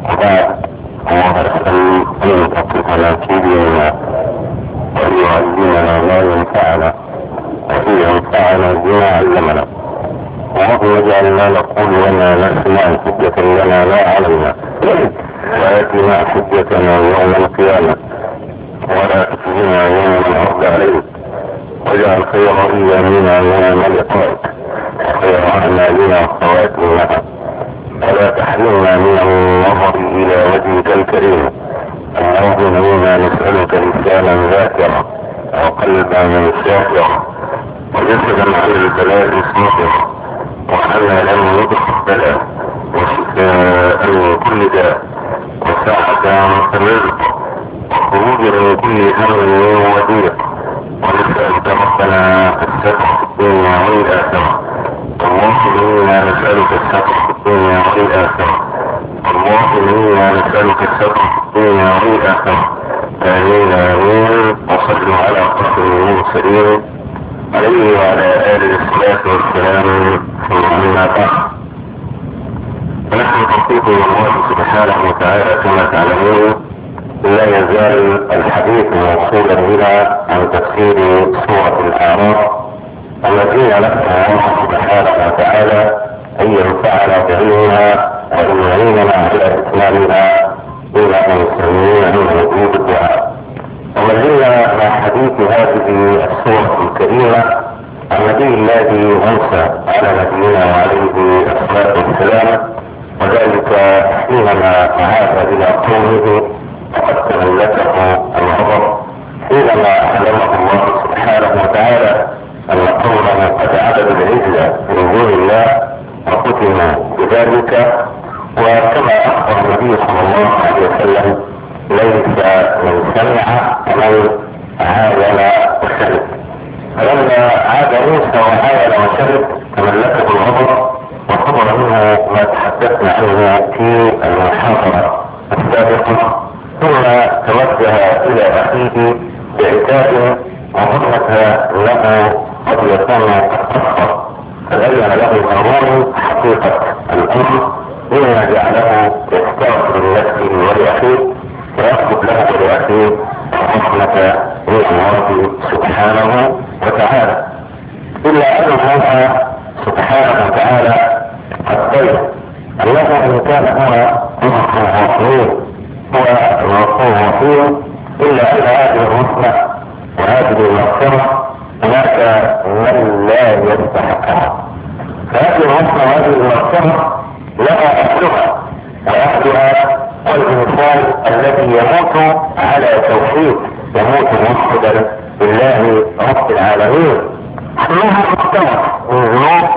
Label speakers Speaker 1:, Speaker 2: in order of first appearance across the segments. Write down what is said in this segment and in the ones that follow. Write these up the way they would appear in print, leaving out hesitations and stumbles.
Speaker 1: وبعد الله أسأل أن يثقفنا في ديننا وأن يعلمنا ما ينفعنا وأن ينفعنا بما علمنا. اللهم اجعل ما نقول وما نسمع حجة لنا لا علينا، وآتنا حجتنا يوم القيامة ولا تخزنا يوم العرض عليك، واجعل خير ايامنا يوم لقائك وخير اعمالنا خواتمها، ولا تحرمنا من النظر الى وجهك الكريم. اللهم انا نسألك لسانا ذاكرا وقلبا شاكرا وجسدا على البلاء صابرا وعملا متقبلا وشفاء من كل داء وسعة في الرزق وخروجا من كل هم وضيق. ونسألك ربنا الستر في الدنيا والآخرة. اللهم إنا نسألك الستر في الدنيا والآخرة. اللهم إنا نسألك الستر في الدنيا والآخرة. آمين آمين. وصلوا على خاتم المرسلين عليه وعلى آله الصلاة والسلام. ثم أما بعد، فنحن توفيق من الله سبحانه وتعالى كما تعلمون لا يزال الحديث موصولا بنا عن تفسير سورة الأعراف التي نسأل الله سبحانه وتعالى أن ينفعنا بعلمها وأن يعيننا على إتمامها إنه سميع مجيب الدعاء. وما زلنا مع حديث هذه السورة الكريمة عن نبي الله موسى على نبينا وعليه الصلاة والسلام، وذلك حينما عاد إلى قومه فقد تملكه الغضب حينما أعلمه الله سبحانه وتعالى أن قومه قد عبدوا العجل من دون الله وقتلوا بذلك. وكما أخبر النبي صلى الله عليه وسلم ليس من سمع ومن عاين وشرب. فلما عاد موسى وعاين وشرب تملكه الغضب وصدر منه ما تحدثنا عنه في المحاضرة السابقة، ثم توجه الى اخيه بعتاب وظنها له قد يكون قد اخطا، فبين له هارون حقيقة الامر مما جعله يستغفر لنفسه ولاخيه ويطلب له ولاخيه الرحمة من الله سبحانه وتعالى. الا ان الله سبحانه وتعالى قد بين انه ان كان هو الغفور هو الغفور الرحيم، الا ان هذه الرحمة وهذه المغفرة هناك من لا يستحقها. فهذه الرحمة وهذه المغفرة لها اهلها، واهلها والانسان الذي يموت على توحيد، يموت موحدا بالله رب العالمين، حلها مستوى من ذنوب،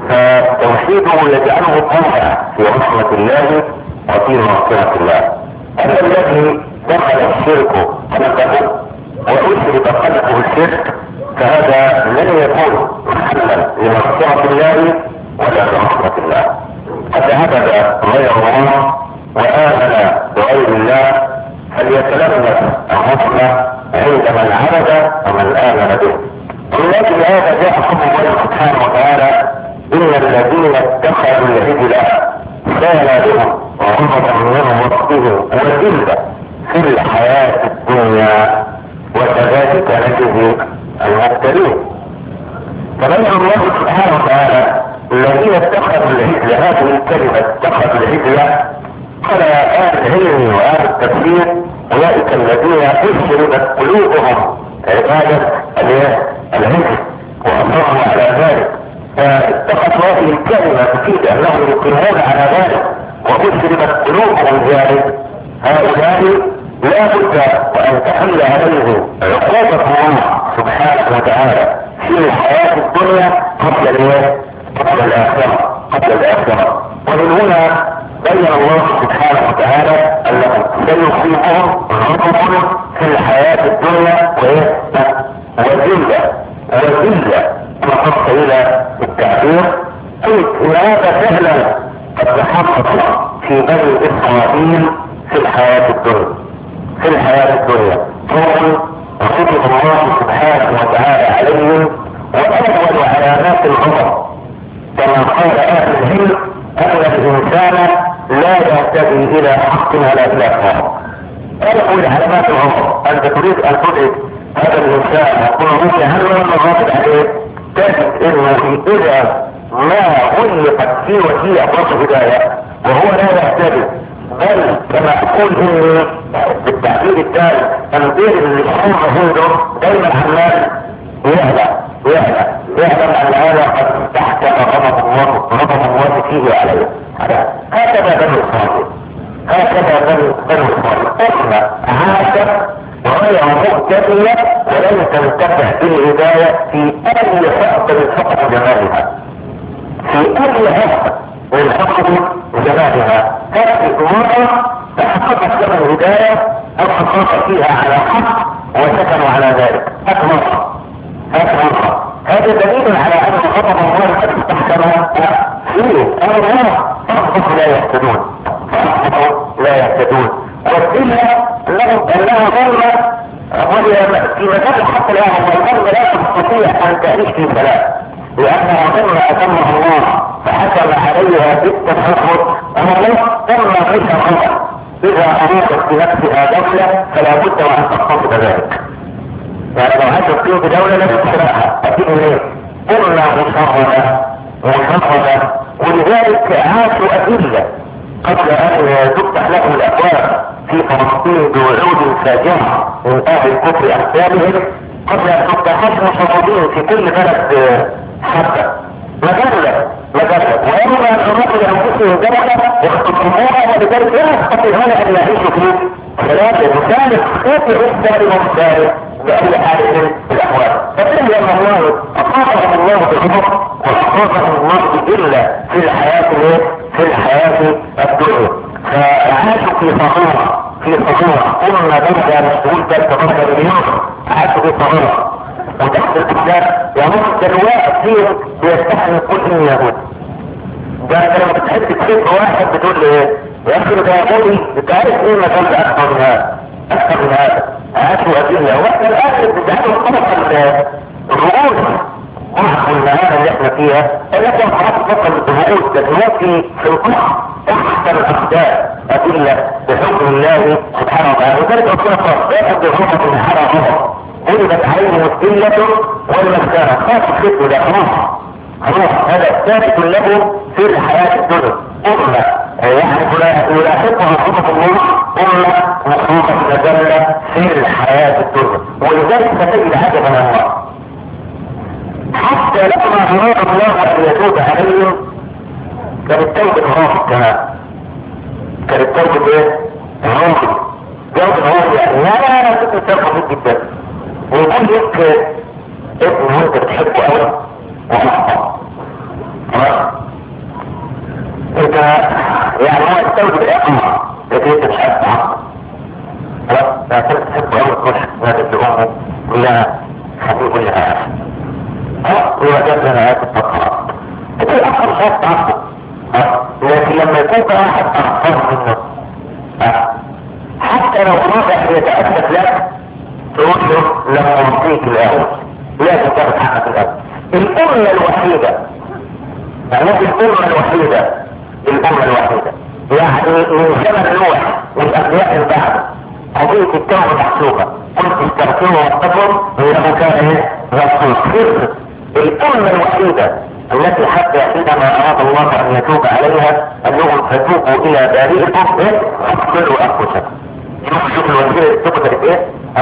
Speaker 1: فتوحيده يجعله طمعا في رحمة الله وفي مغفرة الله. أما الذي دخل الشرك قلبه وأسرب قلبه الشرك فهذا لن يكون محلا لمغفرة الله ولا لرحمة الله. قد عبد غير الله وآمن بغير الله فليتلمس الرحمة عند من عبد ومن آمن به. ولكن هذا جاء حكم الله سبحانه وتعالى إن الذين اتخذوا العجل كان لهم وغضبا من ربهم وذلة في الحياة الدنيا وكذلك نجزي المبتلين. فبين الله سبحانه وتعالى الذين اتخذوا العجل، هذه الكلمة اتخذوا العجل قال أهل العلم وأهل التفسير أولئك الذين أشربت قلوبهم عبادة العجل وأصروا على ذلك، فاتخذوا هذه الكلمة تفيد أنهم يقيمون على ذلك وأشربت قلوبهم ذلك. هؤلاء لا بد وأن تحل عليهم عقوبة الله سبحانه وتعالى في الحياة الدنيا قبل الآخرة. ومن هنا بين الله سبحانه وتعالى أنه سيصيبهم غضب في الحياة الدنيا وذلة وقفت إلى التعبير قلت إن هذا فعلا قد تحقق في بني إسرائيل في الحياة الدنيا قوم غضب الله سبحانه وتعالى عليهم. وأول علامات الغضب كما قال أهل العلم أن الإنسان لا يهتدي الى حق ولا الى باطل. اول علامات العمر انت تريد ان تدرك هذا الانسان يكون ممكن هل هو الراغب عليه، تجد انه اذا ما غلقت في وجهه ابواب الهدايه وهو لا يهتدي، بل كما اقول اني بالتعبير التالي تنبيه الشعور عنده دايما عمال يعلم ان هذا قد تحكم غضب الله فيه عليه. هكذا بنو اسرائيل، احنا عاشت غير مهتدية ولم تنتفع بالهداية في اي حقب من حقب جمالها، هذه مرة تحققت لها الهداية او حققت فيها على حق وسكنوا على ذلك. هذا دليل على ان غضب الله قد استحكم فيه. الله لا يهتدون والدلة انها ظلمة وهي في مجال حق الله والظلمة لا تستطيع ان تعيش في سلام، لانها ظلمة اتمها الله فحكم عليها بالتفرد الله ظلمة ليس غلط. اذا ارادت بنفسها دولة فلا بد وان تقتصد ذلك. يعني لو عايز تقيم بدولة لازم تشرعها اكيد ليه؟ ظلمة مشرده ولذلك عاشوا أدلة قبل ان تفتح لهم الابواب في فلسطين بوعود فاجعة من اهل الكفر امثالهم قبل ان تفتح لهم مشردين في كل بلد حتى مجلة ويرى ان الرجل لانفسهم دولة يخطبونها ولذلك لا يستطيعون ان يعيشوا في ثلاثة مثالث خاطئ السالم ومثالث بأي حال من الاحوال. فبالله ان الله اصابهم الله بالغضب واصابهم الله بإلا في الحياة الدنيا، فعاشوا في صغورة قلنا بدأ مسؤول ذلك بدأ مليون عاشوا في صغورة وتحت الإسلام يموت الواحد فيهم بيستحمل كل يهود. ده لما بتحب تكتب واحد بتقول ايه يا اخي ده يهودي انت عارف ايه ما كانش اكثر من هذا عاشوا أدلة واحنا الآن بتعمل طبق الرؤوس قلنا هذا اللي احنا فيها لكن خلاص بطل الرؤوس دلوقتي في القصة تحت الأقدام أدلة بحكم الله سبحانه وتعالى. وذلك أقول لك لا تبدو الرؤوس من حرام ولدت عليه الذلة والمسكنة خاص الخطوة ده خلاص هذا ثابت له في الحياة الدنيا. قلنا يعني يلاحقها خطة الله قلنا مخلوقة مجلة في الحياة الدنيا. ولذلك ستجد عجبا الله حتى لما أراد الله أن يتوب عليهم كانت توبة غافل كمان، كانت توبة ايه؟ غافل يعني لا كنت ترخص جدا ويقول لك ابن وانت بتحبه قوي ومحطة انت يعني هو التوبة بالإقامة لكن انت مش عارف تحقق خلاص لا كنت تحبه قوي تروح نادي لأمه كلها خطيب كلها وجدت لنا آيات التطهير تقول أكثر شيء تعصب لكن لما يكون واحد أخطر منه حتى لو راجع يتأسف لك تقول له لما يمضيك الأول لازم تاخد حقك الأول. الأمة الوحيدة يعني الأمة الوحيدة يعني من زمن نوح والأنبياء اللي بعده قضية التوبة محسوبة قلت استغفروا ربكم إنه كان غفورا. الأمة الوحيدة التي حتى حينما أراد الله أن يتوب عليها أنهم فتوبوا إلى بارئكم فاقتلوا أنفسكم. شوف الوسيلة التوبة ايه؟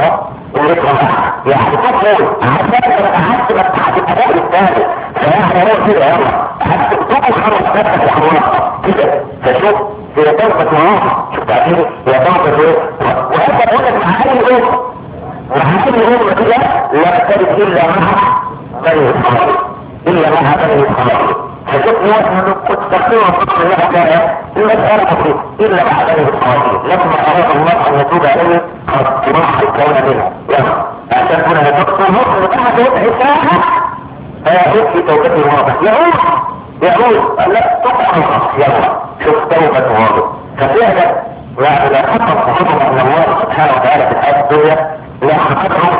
Speaker 1: يعني تقول حتى ما تحت الأداء الثاني فيعني هو كده حتى تقول خمس نفسك وحرونها كده فشوف هي توبة الله شوف تعبيري هي توبة ايه؟ وهذا أقول لك مع أي أمة كده لا تجد إلا معها بني إسرائيل فشوف نوع من التفسير والفقه الله تعالى المسألة بسيطة إلا مع بني إسرائيل لما أراد الله أن يتوب عليه راح الكون منه عشان هنا تقصر مصر بعد حسابها فيعود في توبته واضح يعود لا تقصر يلا شوف توبة واضح ففعلا يعني لا خطط خطط من الله سبحانه وتعالى في الحياة الدنيا لا خططه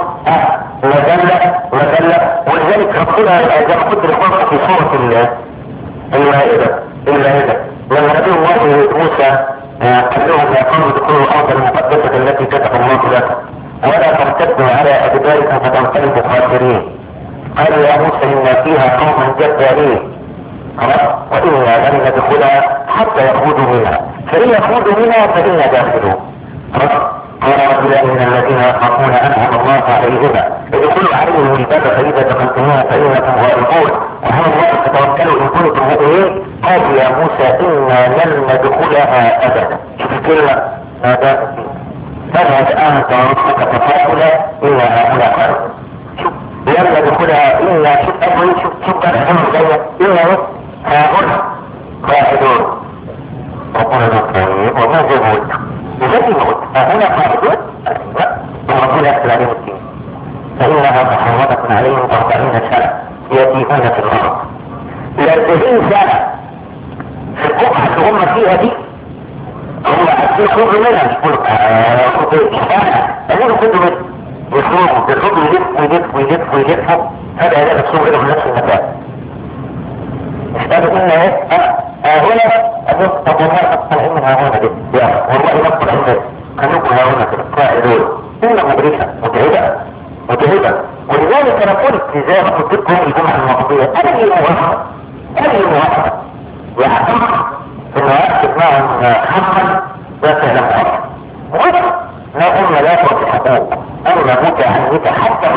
Speaker 1: مذلة ولذلك ربنا زي ما كنت بقرأ في سورة المائدة لما نبي الله موسى قال لهم يا قوم ادخلوا الارض المقدسه التي كتب الله لكم ولا ترتدوا على ادباركم فتنقلبوا خاسرين. قالوا يا موسى ان فيها قوما جبارين وإنا لن ندخلها حتى يخرجوا منها فإن يخرجوا منها فإنا داخلون. قال رجلان من الذين يخافون أنعم الله عليهما ادخلوا عليهم الباب فإذا دخلتموها فإنكم غالبون وعلى الله فتوكلوا إن كنتم مؤمنين. قالوا يا موسى إنا لن ندخلها أبدا. شوف الكلمة ما دامت فاذهب أنت وربك فقاتلا إنا هؤلاء قادمون. شوف لن ندخلها إلا شوف الحمد لله إلا هؤلاء قاعدون. ربنا نطيب وما جمود بذلك موت هنا قاعدون وربنا يقتل عليهم الدين فإنها محرمة عليهم 40 سنة يتيهون في الأرض 40 سنة في القطعة اللي هم فيها دي. هم عايزين يخرجوا منها مش كل سنة لأنهم يخرجوا منها يخرجوا يلفوا ويلفوا هذا يلاقي نفسهم كده في نفس المكان. اشتغلوا إن هنا طب والله طالعين من هنا دي والله نطلع عندك خلوكم هنا كده قائدون إلا مدرسة متعبة ولذلك أنا قلت زي ما قلت لكم الجمعة الماضية أي موافقة يحقق إنه يكتب معهم حقا لا فعلا موافقة لا قلنا لا تعطي حقوق أنا متعنية حتى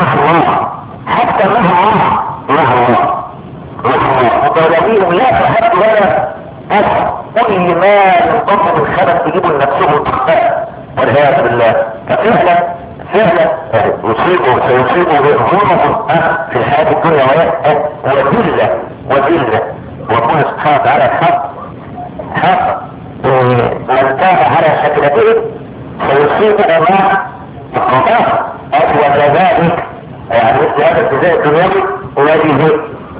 Speaker 1: مع الله وطالبيهم لا تحد ولا أسر كل ما ينضم من خلف تجيبوا لنفسهم التخطاء والعياذ بالله. ففعلا سيصيبوا ظلمهم في الحياة الدنيا وذلة وكون سبحانه وتعالى حق من كان على شكلته سيصيبه مع الخطاء وكذلك يعني مثل هذا الجزاء الدنيوي ويجب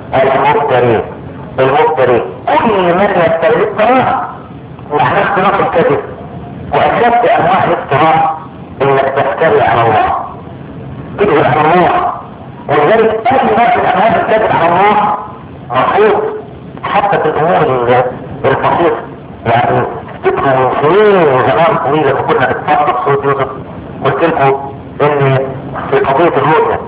Speaker 1: المفترين كل من يفتري الافتراء نحن اختلاف الكذب وأشد أنواع الافتراء انك تفتري على الله تكذب على الله. ولذلك اي نوع من انواع الكذب على الله مفروض حتى في الامور البسيطه. يعني تذكروا من سنين وزمان طويله كنا نتفرج صوت يوسف قلت لكم ان في قضيه الرؤيه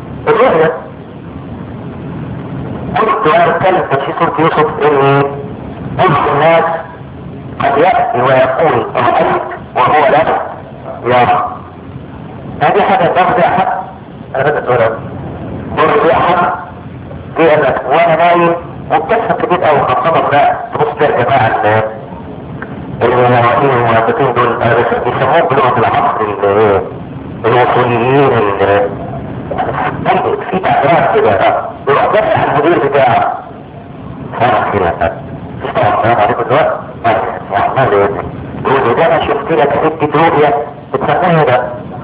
Speaker 1: قلت وانا اتكلم في سورة يوسف اني قلت الناس قد يأتي ويقول رأيت وهو لا يرى. هذه حاجة تاخذ احد انا بدأت ولد برضو احد في انك وانا نايم وبتحصل كبير او خاصة لا تبص يا جماعة المنافقين المنافقين دول بيسموهم بلغة العصر الوصوليين في تعبيرات كده يروح دفع المدير بتاعه فرق كده السلام عليكم دلوقتي ما يقول ده انا شفت لك حته رؤيه بتسموها ده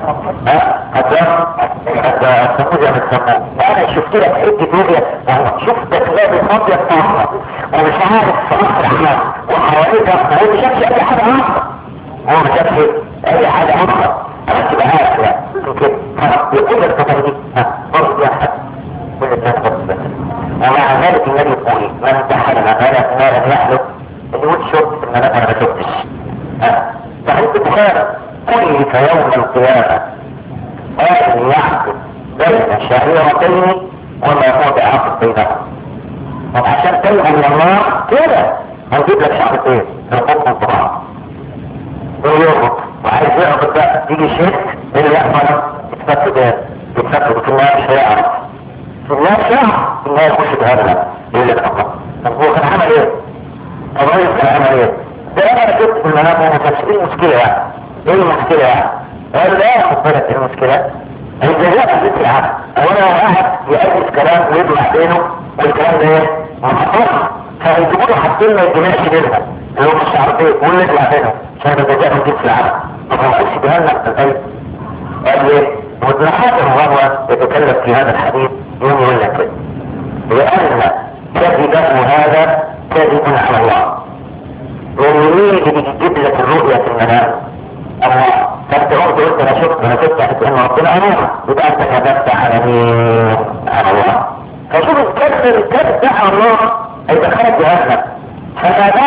Speaker 1: هتسموه زي ما تسموه انا شفت لك حته رؤيه شفتك لابس ابيض طاقه ومش عارف صراحه وحواليك هو مش شافش اي حاجه اخرى هو مش شافش اي حاجه اخرى بس تبقى عارف كده يقول لك الفتره دي برضه يا حد كل الناس بس ومع ذلك النبي يقول من دخل مكانا ما لم يحلف اللي يقول شفت ان انا ما شفتش صحيح البخاري كل في يوم القيامه قال يعقد بين شعيرتين وما هو بعقد بينهم. طب عشان تنجو من النار كده هنجيب لك شعرتين يربطهم ببعض ويربط وعايز يربط بقى يجي شيك اللي يحصل يتفكر في النار مش هيعرف في النار شهر في النار يخش بهذا يقول لك الله. طب هو كان عمل ايه؟ الرئيس كان عمل ايه؟ ده انا جبت في المنام وما كانش فيه مشكله يعني. ايه المشكله يعني؟ قال لا خد بالك ايه المشكله؟ الجزاء في ذكر العقل وانا قاعد يألف كلام ويطلع بينه والكلام ده ايه؟ محطوط فيجيبوا له حاطين ما يجيبش بينها اللي هو مش عارف ايه واللي يطلع بينهم عشان الجزاء في ذكر العقل. طب ما تخش بهالنا في البيت قال ايه؟ وابن حاتم وهو يتكلم في هذا الحديث يوم يقول لك كده لأن كذبه هذا كذب على الله. ومين اللي بيجيب لك الرؤية في المنام؟ الله. فانت قلت انا شفت حتى ان ربنا امامك يبقى انت كذبت على مين؟ على الله. فشوف الكذب ده على الله هيدخلك جهنم. فما بالك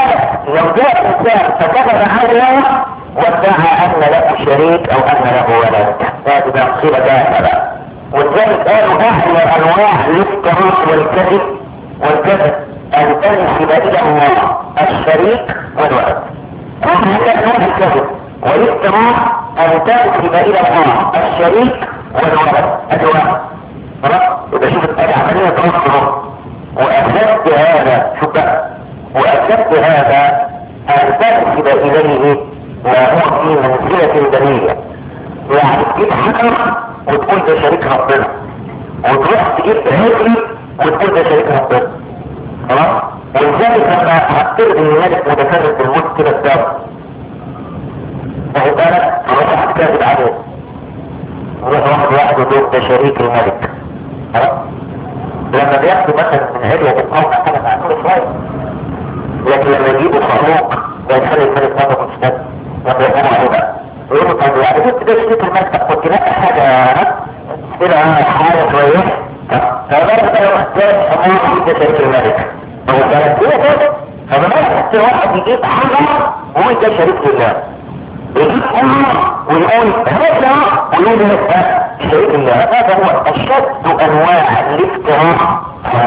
Speaker 1: لو جاء انسان فكذب على وادعى ان له شريك او ان له ولد، هذه مصيبه جاهله. ولذلك قالوا احلى انواع الافتراء والكذب ان تنسب الى الله الشريك والولد. احلى انواع الكذب والافتراء ان تنسب الى الله الشريك والولد. ادواء يبقى شوف الآية عملية تنصره. وأثبت هذا، شوف بقى، وأثبت هذا أن تنسب إليه ما هو في منزلة دنية. يعني تجيب حجر وتقول ده شريك ربنا، وتروح تجيب هجري وتقول ده شريك ربنا. خلاص؟ ولذلك لما هتقول ان الملك متفرد بالموت كده الدم، واخد بالك؟ تروح هتكذب عليه، يروح واحد يقول ده شريك الملك. لما بياخدوا مثلا من هدية القوم حاجة معقولة شوية، لكن لما يجيبوا صاروخ ويخلي الملك هذا مستد لما يقوموا عليه بقى يقولوا طب يعني جبت ده شريك الملك كنت لا حاجة كده حاجة شوية، فبرضه ده محتاج أمور ده شريك الملك. هو كانت هي كده، فما يحس واحد يجيب حاجة وهو ده شريك لله، يجيب أمر ويقول هذا ويقول هذا شريك الله. هذا هو أشد أنواع الافتراء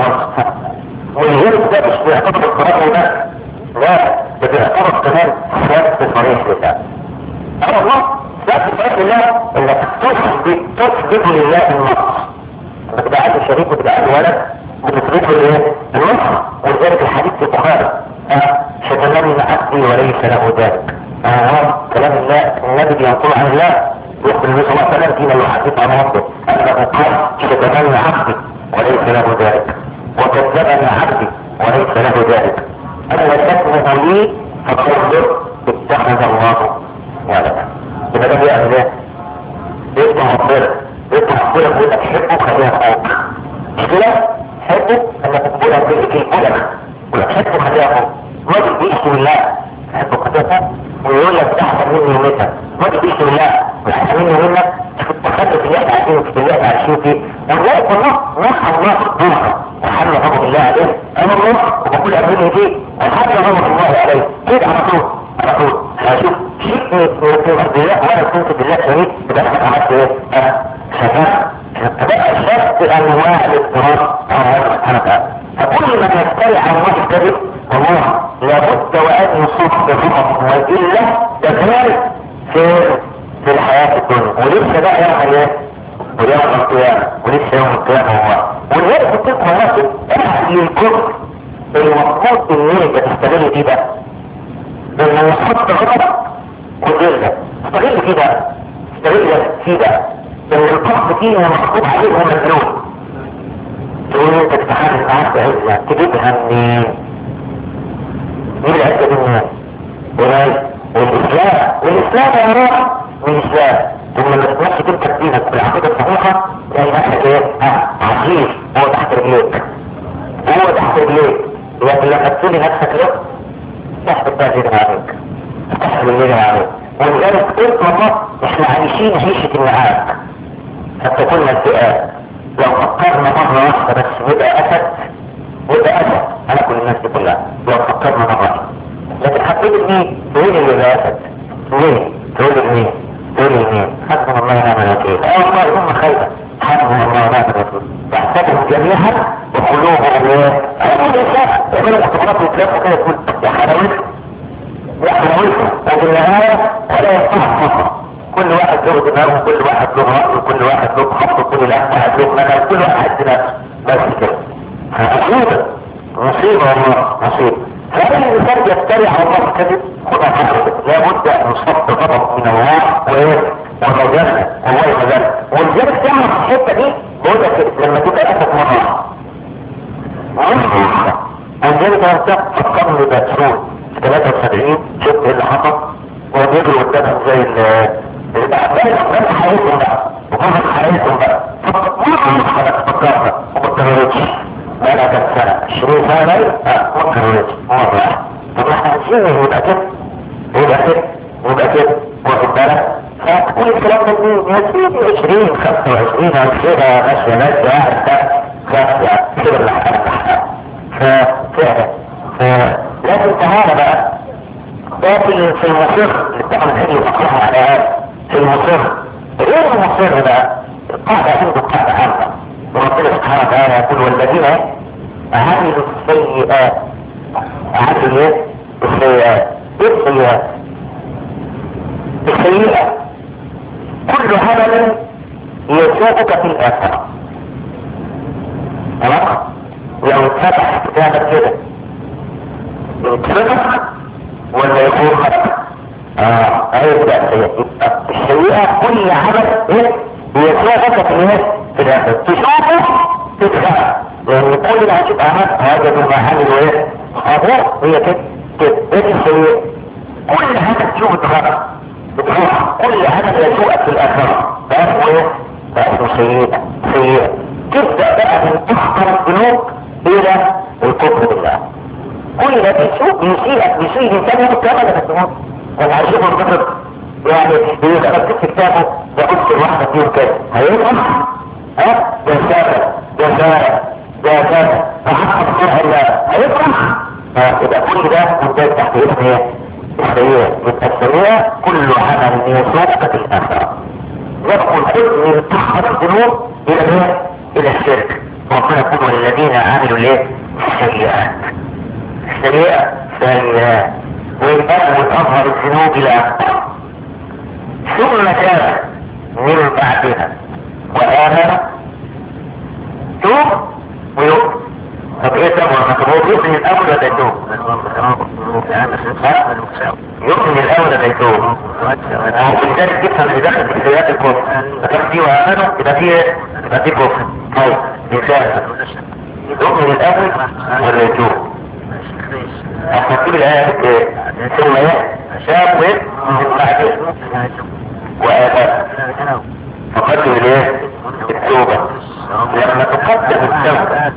Speaker 1: ولذلك ده مش بيعتبر الصراحة ده، لا ده بيعتبر كمان سبب صريح لله. الله سبب صريح لله انك تثبت لله النص، انك تبقى عايز شريك وتبقى عايز ولد وتثبت له النص. ولذلك الحديث في البخاري شتمني عبدي وليس له ذلك. كلام الله النبي ينقل عن الله يخبر النبي صلى الله عليه وسلم فيما يحدث عن ربه انه قال شتمني عبدي وليس له ذلك، وكذبني عبدي وليس له ذلك. اما شتمه لي فقد اتخذ الله ولدا. يبقى ده بيعمل ايه؟ يفتح ربنا يقول لك حبه خليها فوق. مش كده؟ حبه انك تقولها في القلم، يقول لك حبه خليها فوق. راجل بيشتم الله حبه خليها فوق ويقول لك احسن مني ومتى. راجل بيشتم الله واحسن مني ومنك في التخلف اللي احنا عايشين في اللي احنا عايشين فيه. ولذلك الله نصح الله في الدنيا وحل غضب الله عليه. انا الله وبقول امرني دي وحل غضب الله عليه كده على طول هشوف شيء في الله وانا كنت بالله شريك يبقى انا عملت ايه؟ شفاء. فبقى شفت انواع الاضطراب على الله سبحانه وتعالى. فكل من يفتري عن الله الكذب والله لابد وان يصوب بالرغم والا تكرار في الحياه الدنيا. ولسه بقى يعمل ايه؟ ويوم القيامه، ولسه يوم القيامه هو ولذلك بتبقى نفسك اهل الكفر المفروض ان انت تستغل دي بقى لما يحط غضب وذله استغل فيه بقى، استغل فيه بقى لان القصد فيه محطوط عليه ومجنون. تقول انت تتحمل معاك بعزة تجيبها منين؟ مين العزة دي منين؟ والاسلام يا راح من الاسلام. ثم لما تمشي تمسك دينك بالعقيدة الصحيحة تلاقي نفسك ايه؟ عزيز هو تحت رجليك، لكن لما تسولي نفسك له تحت التاجر عليك، تحت الليل عليك. ولذلك قلت والله احنا عايشين عيشة النعاق حتى كنا الذئاب. لو فكرنا مرة واحدة بس ويبقى أسد أنا كل الناس دي كلها لو فكرنا مرة واحدة. لكن حبيت مين؟ تقول اللي يبقى أسد مين؟ تقول مين؟ حسبنا الله ونعم الوكيل. والله هم خايفة حسبنا الله ونعم الوكيل. يحسبهم جميعا وقلوبهم ايه؟ أول إنسان يعملوا اختبارات ويتلافوا كده تقول يا حلاوتكم وفي النهاية ولا يصح فقط. كل واحد له دماغه، كل واحد له رأيه، كل واحد له خطه، كل واحد له مدى، كل واحد نفسه بس كده. مصيبة والله مصيبة. فهذا الإنسان يفتري على الله الكذب خذها حقه. لابد أن يصب غضب من الله وغضبنا والله غضبنا. ولذلك تعمل الحتة دي بقول لك لما تبقى أسد مرة ولذلك أنا فكرني باترول 73 شفت ايه اللي حصل وهو بيجري قدامهم زي بس حياتهم بقى وفضل حياتهم بقى فكرنا وما اتكررتش بقى لها كام سنة 20 سنة ما اتكررتش مرة واحدة. طب احنا عايزين يبقى كده واخد بالك. فتقول الكلام ده مين؟ يا سيدي 20 25 او كده ماشية كده اللي حقق ففعلا لازم تعالى بقى ده في المصر اللي بتاع الحين يقرأها على هذا في المصر. غير المصر بقى القاعدة عنده قاعدة عامة، وربنا سبحانه وتعالى يقول والذين عملوا السيئات. عملوا ايه؟ السيئات. ايه السيئات؟ السيئة كل عمل يسوقك في الآخرة. خلاص؟ لو اتفتح كتابك كده يتفتح ولا يكون فتح؟ هيبدأ السيئة كل عمل يسوقك في ايه؟ في الآخرة. تشوفه تدفع، لأن كل اللي هتشوف أعمال هذا بالمحل وايه؟ هي كده كده. ايه السيئة؟ كل حاجة تشوف تدفع بتروح، كل حاجة يسوقك في الآخرة فاسمه ايه؟ فاسمه سيئة. تبدأ بقى من أخطر الذنوب إلى الكفر بالله. كل ده بيسيء الإنسان يموت كما ده الذنوب. أنا عايزين الكفر يعني إذا كتبت في كتابه يقص الواحدة فيهم كده هيفهم؟ ده سابق فحق الله الله هيفهم؟ يبقى كل ده ممتاز تحت اسم ايه؟ السيئة. يبقى السيئة كل عمل يسوقك في الآخرة. يدخل كل من تحت الذنوب إلى ايه؟ إلى الشرك. ربنا يقول والذين عملوا الايه؟ السيئات. سيئات ويبقى أظهر الذنوب إلى أكبر ثم تاب من بعدها وآمن توب ويؤمن. طب ايه تاب ومكروه؟ يؤمن الأول ولا يتوب؟ يؤمن الأول ولا يتوب؟ ولذلك تفهم اللي داخل في سيئات الكفر فكان فيه وآمنوا يبقى فيه كفر. طيب مثال يؤمن الأول ولا يتوب؟ أخذ الآية ثم شاب من بعده وآباء فقدم الايه؟ التوبة. لما تقدم التوبة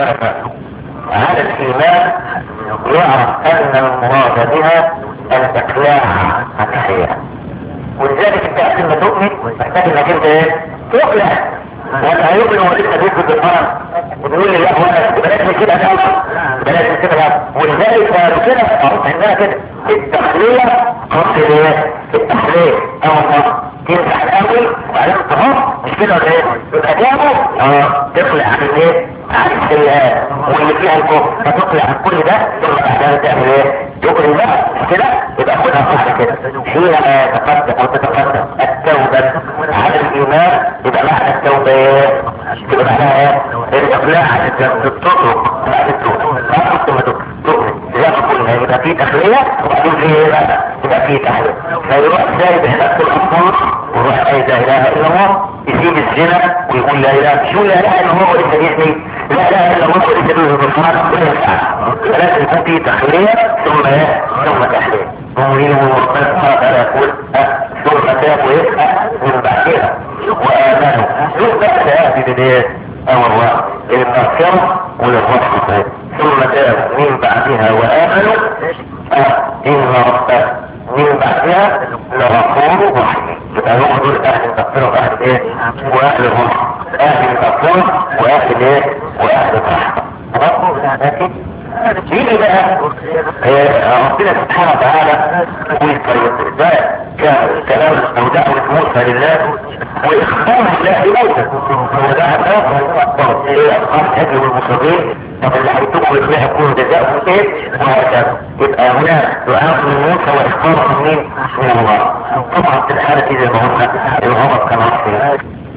Speaker 1: على الإيمان يعرف أن المراد بها الإقلاع عن الحياة. ولذلك انت قبل ما تؤمن محتاج انك انت ايه؟ تقلع. وانا هيؤمن ولسه بيثبت بالفرج وبيقول لي لا وانا بلاش كده بلاش كده. ولذلك ربنا عندنا كده التخلية قصد ايه؟ التخلية اول تمسح الاول وبعدين تهار مش كده ولا ايه؟ يبقى جابه تقلع عن الايه؟ عن السيئات واللي فيها الكفر فتقلع عن كل ده ثم بعدها تعمل ايه؟ تقلع بقى كده يبقى خدها صح كده. حينما تقدم وتتقدم التوبة على الايمان يبقى معنى التوبة ايه؟ تبقى معناها الاقلاع عن تترك بعد التوبة ثم تؤمن زي ما قلنا يبقى في تخلية وبعدين في ايه بقى؟ يبقى في تحلية. فيروح سايب نفس الأطفال ويروح لا اله الا الله يسيب الزنا ويقول لا اله شو لا اله الا الله ولسه بيزني لا اله الا الله ولسه بيزني بالفرق ولا ينفع. فلازم يكون في تخلية ثم ايه؟ ثم تحلية. مؤمنين ومؤمنين قال يقول ثم تابوا ايه؟ من بعدها وآمنوا ثم تأتي بالايه؟ اول واحد المغفرة والرحمة ثم تابوا من بعدها وآمنوا إن ربك من بعدها لغفور رحيم. يبقى هم دول أهل المغفرة وأهل إيه؟ وأهل الرحمة. أهل المغفرة وأهل إيه؟ وأهل الرحمة. لكن يجي بقى ربنا سبحانه وتعالى يقول طيب ده كلام أو دعوة موسى لله وإخبار الله لموسى وده أخبار هذه المصابين. طب اللي هيتوقوا إخلاء يكون جزاؤهم إيه؟ وهكذا. يبقى هنا دعاء من موسى وإخبار من مين؟ من الله. طبعا في الحالة دي زي ما قلنا الغضب كان رأسي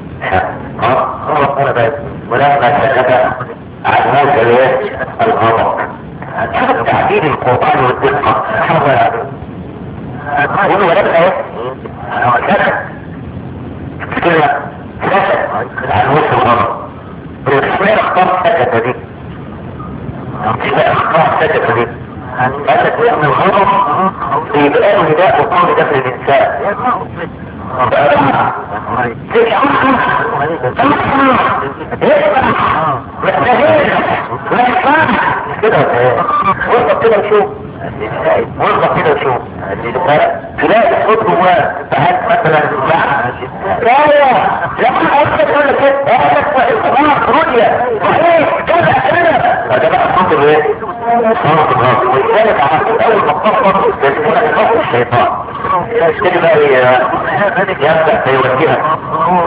Speaker 1: غضب بس ولما سكت عن موسى الايه؟ الغضب. شوف تعبير القرآن والدقة هذا يقولوا ولكن ايه؟ سكت كلمة سكت عن موسى الغضب. اشمعنى اختار سكت دي؟ اشمعنى اختار سكت دي؟ قالت يعمل الغضب في بقاله نداء وقول دفل الانسان وصف كده وشوف تلاقي الصوت جواه فهل مثلا لا أكثر يقول لك كده رؤية صحيح كذا كذا هذا بقى صوت الايه؟ صوت الغاصب. ولذلك عملت اول ما تطبق يسمونها الغاصب الشيطان. تبتدي بقى يبدأ يوجهها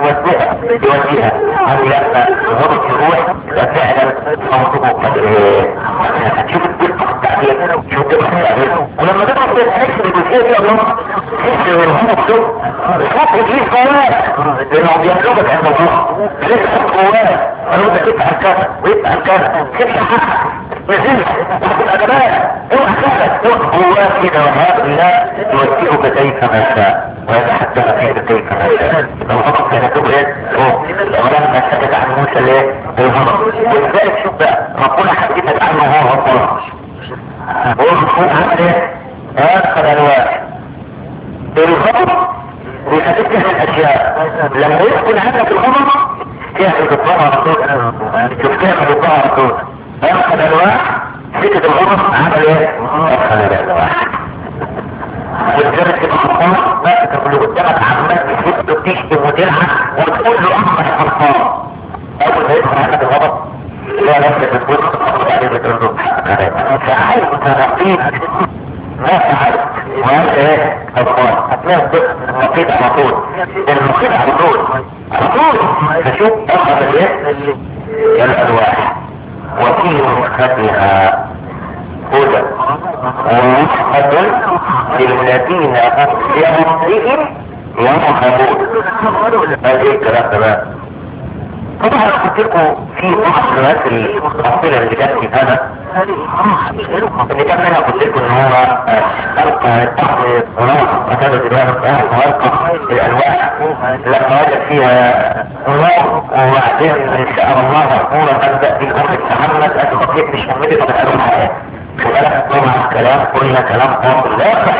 Speaker 1: عن يبدأ غضب يروح يبقى فعلا صوته قد شوف الدقة التعبير، شوف الدقة التعبير. ولما تضرب تحس بالجزئية دي الله تحس بالغضب شوف صوت ابليس جواك لانه بيملكك عند الله. ليه صوت جواك قالوا انت تفعل كذا ويفعل كذا كيف حقك نزلت وتبقى جبال اوعى كذا جواك كده وهذا الله يوجهك كيف ما شاء ويتحدث فيك كيف ما شاء. لو غضب كان تقول ايه ولما سكت عن موسى ليه الغضب. ولذلك شوف بقى ربنا حدثت عنه هو ربنا والرسول عمل ايه؟ اخذ الواحد الغضب بيخفف الاشياء. لما يدخل عندك الغضب تعمل بالطبع على طول، تفتح بالطبع على طول. اخذ الواحد سكت الغضب عمل ايه؟ اخذ الواحد والجرس الخطان بقى اللي قدامك عمال تشد وتشتم وتلعب وتقول له احمد خلصان. اول ما يدخل عندك الغضب لا نفسك تقول تقول عليه بتقول له فعايز ترقيك ما فعلت وانت ايه خلصان هتلاقي الضغط النقيض على طول النقيض على طول فشوف اخذ الايه الالواح وفيه نسختها هدى ونسخة للذين هم بربهم يرهبون. هذه الكلام ده بقى طبعا قلت لكم في بعض الناس الأصيلة اللي جت في هذا اللي كان منها قلت لكم ان هو ألقى تحت غلاق وكذا دلوقتي وألقى الألواح لما وجد فيها غلاق وبعدين إن شاء الله مقولة أبدأ في الأمر محمد أتبقيت مش ممدد من الألواح وقالت طبعا كلام قلنا كلام قاطل لا يصح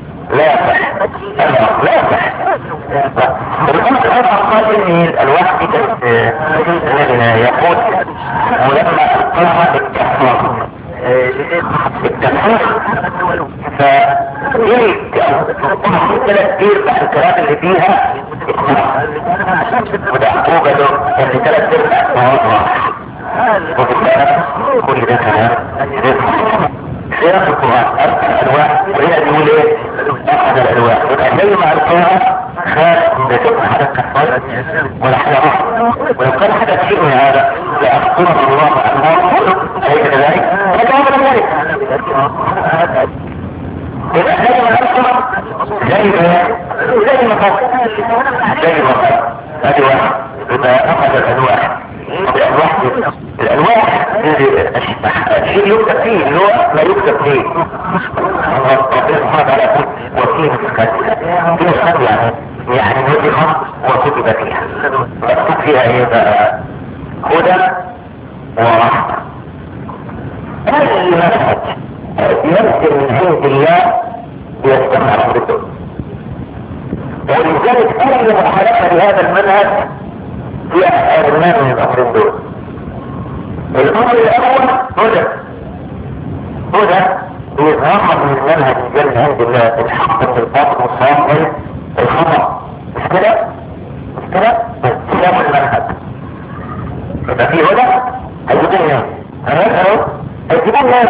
Speaker 1: الأمر الأربع قال إن الألواح دي كانت يقول ولما ألقاها التفاق فإليك ثلاث كتير بقى الكلام اللي فيها وده عقوبة له ان ثلاث ارباع مواضع وبالتالي كل ده كلام سياق القرآن أربع الألواح وهنا بيقول ايه أخذ الألواح يبقى زي ما ألقاها خاف بتبقى حدث كفار ولا حاجة أخرى ولو كان حدث شيء من هذا لأخبره الله عنه أليس كذلك؟ فكان من ذلك يبقى زي ما ألقى زي ما قال هذه واحد يبقى أخذ الألواح الألواح شيء يكتب فيه اللي هو ما يكتب فيه ربنا سبحانه وتعالى يقول وفيه نسخة يعني نسخة وكتب فيها مكتوب فيها ايه بقى هدى ورحمة. أي منهج ينزل من عند الله يستمع بالدنيا ولذلك أي مخالفة لهذا المنهج فيها حرمان من الأمرين دول. الأمر الأول هدى بيظهر من المنهج من عند الله الحق من الباطل والصواب الخطأ مش كده استلام المنهج يبقى في هدى هيجيبون ناس هيجيبون ناس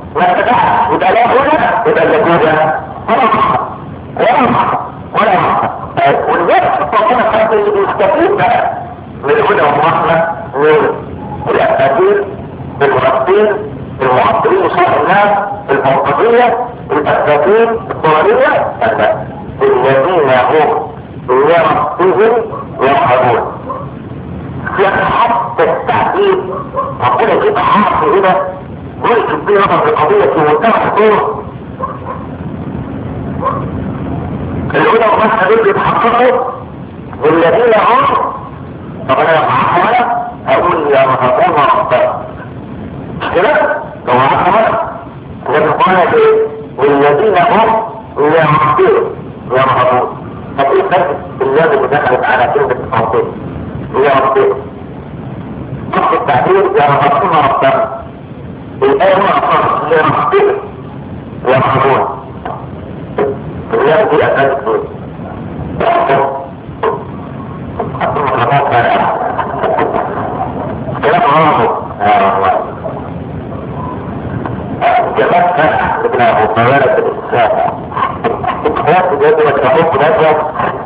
Speaker 1: ما اتبعش يبقى لا هنا يبقى لا هنا ولا محق والناس ربنا كان بيستفيد بقى من الهدى والرحمة من الأساطير المربين المعطلين صالح الناس المنطقية الأساطير الطوالية الذين هم بربهم يرهبون. يعني حتى التعبير ربنا يجيب حرف هنا ويكتب بيه نظر القضية في منتهى الخطورة. الهدى والرحمة دول بيتحققوا والذين هم طبعا انا معاهم اقول يا رهبون ربنا مش كده؟ لو معاهم لازم قلنا ايه؟ والذين هم يرهبون فايه فرق اللام اللي دخلت على كلمة ربنا يا ربنا نفس التعبير يا رهبون ربنا الآية هنا أصلا يا ربنا يرهبون اللام دي أساس كلام غامض جمال فتح ابن ابو طوالة الاسلام اخوات بجد ما تفهموا نجوة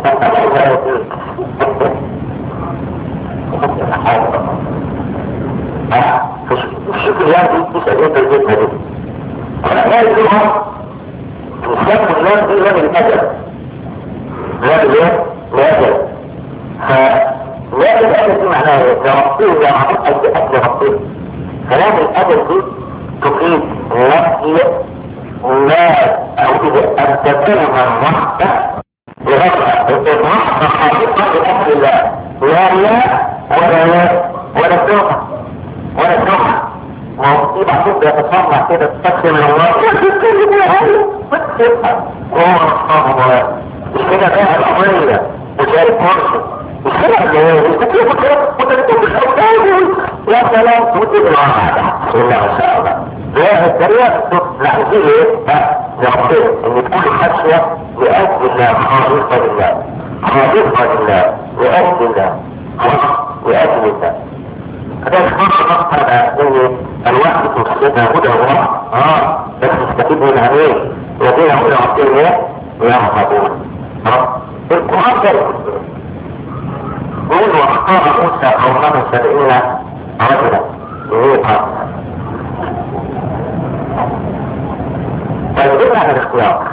Speaker 1: شوف اليوم دي تسأل انت الجبنة دي لا يجيبهم يسموا اليوم دي يوم الأجل يوم اليوم الأجل فلا الأجل دي معناها يا ربطين يا معبود أجل ربطين كلام الأجل دي تفيد نفي ما أو أن تكون الرحمة لغير الرحمة حقيقة لأجل الله ولا الزوجة ولا الزوجة وفي بعضهم بيتصنع كده تستخدم من الله مش كده بقى الأمرية وشارك مرشد مش كده اللي هي يا سلام وتجيب العرض بسم الله ما شاء الله لا الدرية لا دي ايه يعطيه ان تكون خشية لأجل الله خالصة لله خالصة لله لأجل الله لأجل الله هذا يخبر مقطع ان الواحد تفسدها هدى ورحمة بس يستفيد منها ايه الذين هم يعطيه ايه يرهبون القرآن ده يقول واختار موسى قومه 70 رجلا لميقات فيجب عن الاختيار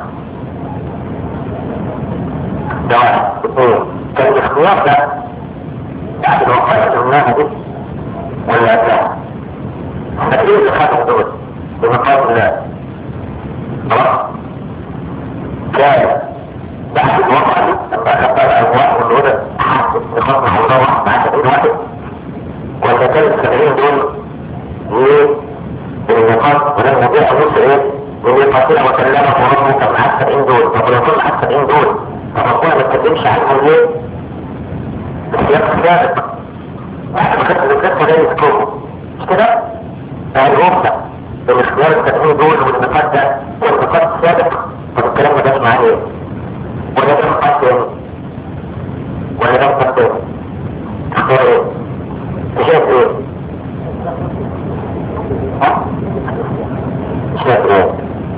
Speaker 1: ده واحد اثنين كان الاختيار ده بعد الوقت اللي قلناها دي ولا قبلها اكيد الخاتم دول بمقاط الله خلاص كان بعد الوقت لما اخذ الأجواء والهدى نخاف مع الله واحد مع 70 واحد ولا كان 70 دول ايه بالمقاط ولما جاء موسى ايه ويقاتل وكلمه ربك مع 70 دول طب لو كل مع 70 دول طب ربنا ما تكلمش عنهم ليه؟ السياق السابق واحد ما خدش بالكلمه ده يذكره مش كده؟ فالغمزه بالاختيار ال 70 دول والمقاط ده والمقاط السابق طب الكلام ما جاش معاه ايه؟ ولا ده مقاط تاني ولا ده مقاط تاني تختار ايه؟ شايف ايه؟ ها؟ شايف ايه؟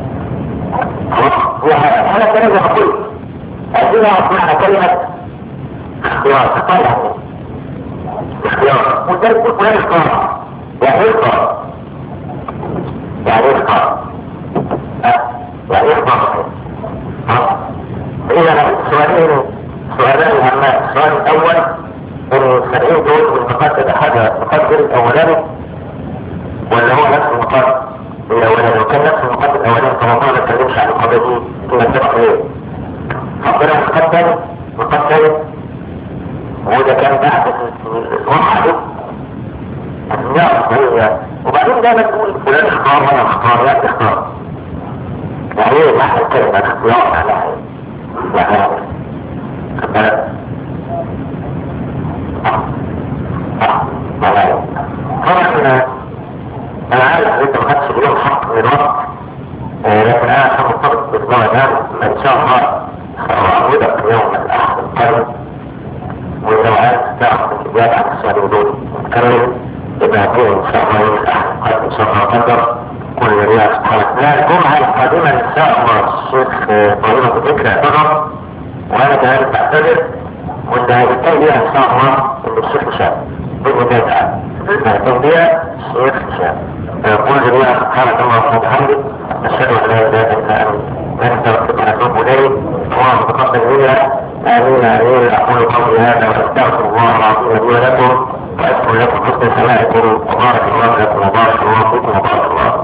Speaker 1: انا كلمة اقول ادينا اصنعنا كلمة اختيار تطلع اختيار وده يقول فلان اختار يعني اختار يعني اختار يعني اختار اذا سؤالين همان السؤال الاول ان 70 دول والمقاصد ده حاجة مقاصد الاولاني ولا هو نفس المقاصد الاولاني لو كان نفس المقاصد الاولاني فما ما نتكلمش عن القضية دي كنا نتبع ايه حطينا مقاصد تاني وده كان بعد الوضع ده نعرف هي وبعدين دايما تقول فلان اختار وانا اختار لا تختار يعني ايه معنى الكلمة اختيار على يعني طبعا انا عارف ان انت ما خدتش اليوم حق من الوقت لكن انا عشان مرتبط بالاسبوع ده ان شاء الله سأعودك يوم الاحد القادم ولو عايز تعرف الاجابه عن السؤال دول نتكلم يبقى هو ان شاء الله يوم الاحد القادم ان شاء الله قدر كل أقول جميعا سبحانه وتعالى. الجمعة القادمة إن شاء الله الشيخ طريقة الذكر اعتذر وأنا كمان بعتذر، وأنت هتنتهي بيها إن شاء الله إن الشيخ هشام بإذن الله تعالى هتنتهي بيها الشيخ هشام. فيقول جميعا سبحانك اللهم وبحمدك أشهد أن لا إله إلا أنت نستغفرك ونتوب إليك. اللهم تقبل منا. آمين آمين. أقول قولي هذا وأستغفر الله العظيم لي ولكم وأشكر لكم حسن سماعكم وبارك الله لكم وبارك الله فيكم وبارك الله.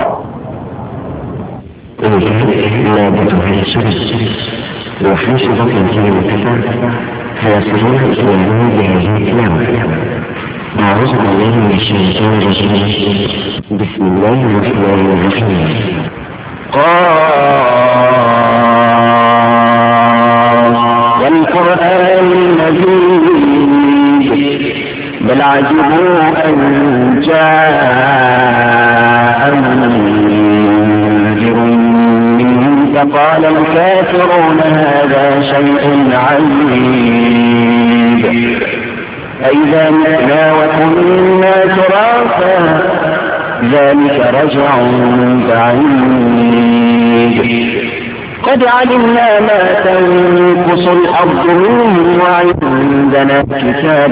Speaker 2: وفي صفة الدين والكفر فيصلون إسلامه بهذه الكلام. أعوذ بالله من الشيطان الرجيم. بسم الله الرحمن الرحيم. والقرآن المجيد بل عجبوا أن جاءهم منذر منهم فقال الكافرون هذا شيء عجيب أئذا متنا وكنا تراثا ذلك رجع بعيد قد علمنا ما تنقص الأرض منهم وعندنا كتاب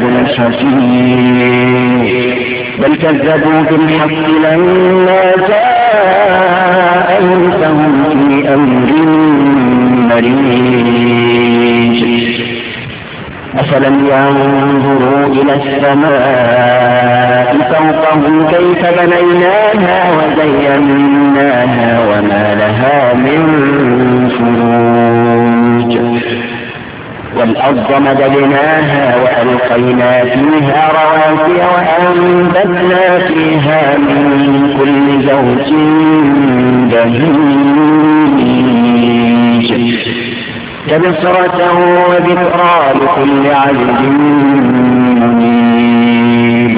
Speaker 2: حفيظ بل كذبوا بالحق لما جاءهم فهم في أمر مريج أفلم ينظروا إلى السماء فوقهم كيف بنيناها وزيناها وما لها من فروج والأرض مددناها وألقينا فيها رواسي وأنبتنا فيها من كل زوج بهيج تبصرة وذكرى لكل عبد منيب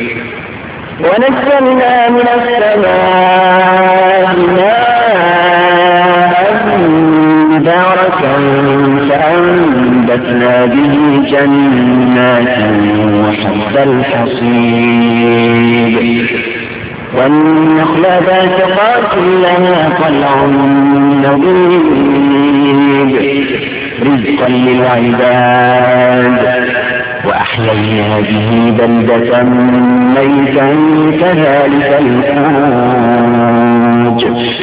Speaker 2: ونزلنا من السماء ماء مباركا فأنبتنا به جنات وحب الحصيد والنخل باسقات لها طلع نضيد رزقا للعباد وأحيينا به بلدة ميتا كذلك الخروج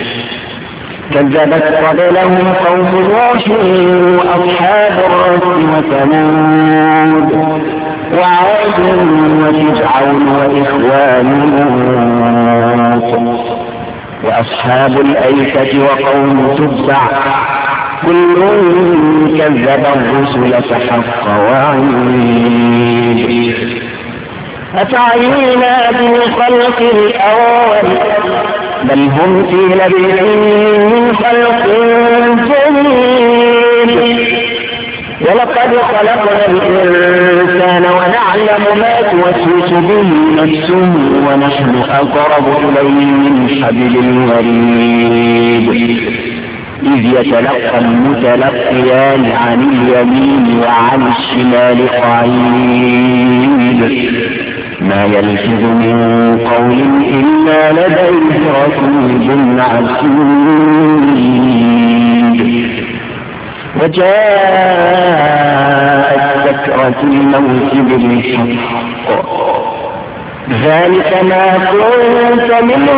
Speaker 2: كذبت قبلهم قوم نوح وأصحاب الرس وثمود وعاد وفرعون وإخوان لوط وأصحاب الأيكة وقوم تبع كل كذب الرسل فحق وعيد أفعينا بالخلق الأول بل هم في لبث من خلق جديد ولقد خلقنا الإنسان ونعلم ما توسوس به نفسه ونحن أقرب إليه من حبل الوريد إذ يتلقى المتلقيان عن اليمين وعن الشمال قعيد ما يلفظ من قول إلا لديه رقيب عتيد وجاءت سكرة الموت بالحق ذلك ما كنت منه